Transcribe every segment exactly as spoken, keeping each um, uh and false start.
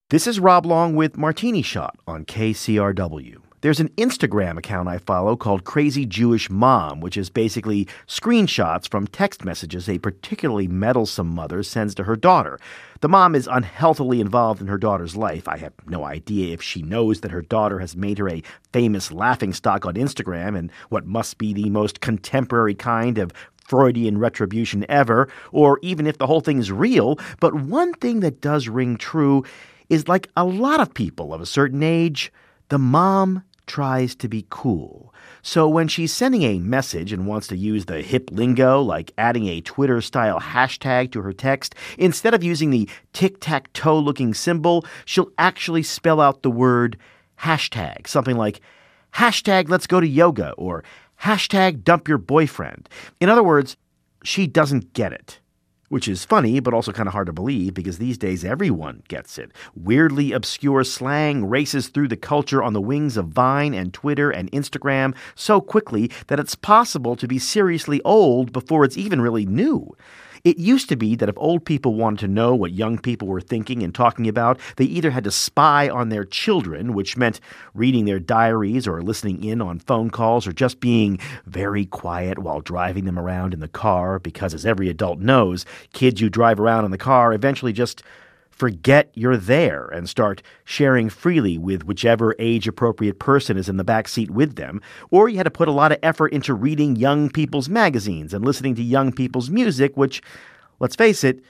This is Rob Long with Martini Shot on K C R W. There's an Instagram account I follow called Crazy Jewish Mom, which is basically screenshots from text messages a particularly meddlesome mother sends to her daughter. The mom is unhealthily involved in her daughter's life. I have no idea if she knows that her daughter has made her a famous laughingstock on Instagram and what must be the most contemporary kind of Freudian retribution ever, or even if the whole thing is real. But one thing that does ring true is, like a lot of people of a certain age, the mom tries to be cool. So when she's sending a message and wants to use the hip lingo, like adding a Twitter-style hashtag to her text, instead of using the tic-tac-toe-looking symbol, she'll actually spell out the word hashtag, something like hashtag let's go to yoga or hashtag dump your boyfriend. In other words, she doesn't get it. Which is funny, but also kind of hard to believe, because these days everyone gets it. Weirdly obscure slang races through the culture on the wings of Vine and Twitter and Instagram so quickly that it's possible to be seriously old before it's even really new. It used to be that if old people wanted to know what young people were thinking and talking about, they either had to spy on their children, which meant reading their diaries or listening in on phone calls or just being very quiet while driving them around in the car, because as every adult knows, kids you drive around in the car eventually just forget you're there and start sharing freely with whichever age-appropriate person is in the back seat with them. Or you had to put a lot of effort into reading young people's magazines and listening to young people's music, which, let's face it,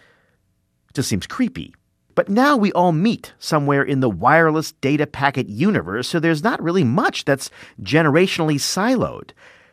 just seems creepy. But now we all meet somewhere in the wireless data packet universe, so there's not really much that's generationally siloed.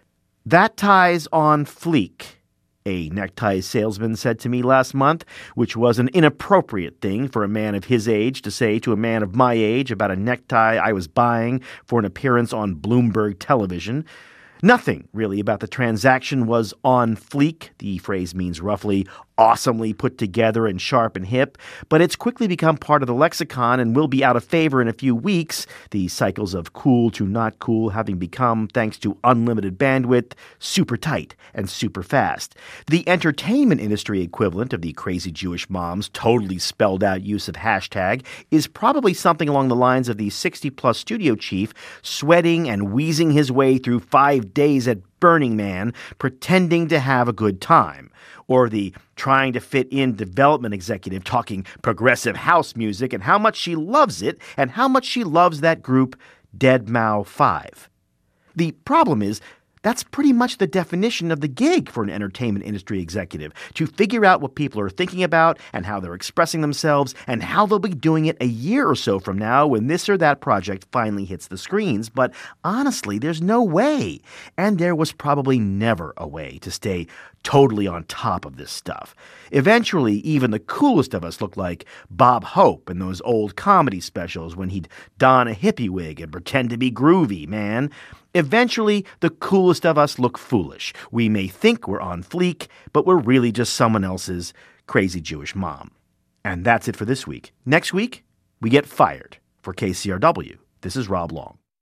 That tie's on fleek, a necktie salesman said to me last month, which was an inappropriate thing for a man of his age to say to a man of my age about a necktie I was buying for an appearance on Bloomberg television. Nothing, really, about the transaction was on fleek. The phrase means roughly awesomely put together and sharp and hip, but it's quickly become part of the lexicon and will be out of favor in a few weeks, the cycles of cool to not cool having become, thanks to unlimited bandwidth, super tight and super fast. The entertainment industry equivalent of the Crazy Jewish Mom's totally spelled out use of hashtag is probably something along the lines of the sixty-plus studio chief sweating and wheezing his way through five days at Burning Man, pretending to have a good time. Or the trying to fit in development executive talking progressive house music and how much she loves it and how much she loves that group deadmau five. The problem is, that's pretty much the definition of the gig for an entertainment industry executive, to figure out what people are thinking about and how they're expressing themselves and how they'll be doing it a year or so from now when this or that project finally hits the screens. But honestly, there's no way, and there was probably never a way to stay totally on top of this stuff. Eventually, even the coolest of us looked like Bob Hope in those old comedy specials when he'd don a hippie wig and pretend to be groovy, man. Eventually, the coolest of us look foolish. We may think we're on fleek, but we're really just someone else's crazy Jewish mom. And that's it for this week. Next week, we get fired. For K C R W, this is Rob Long.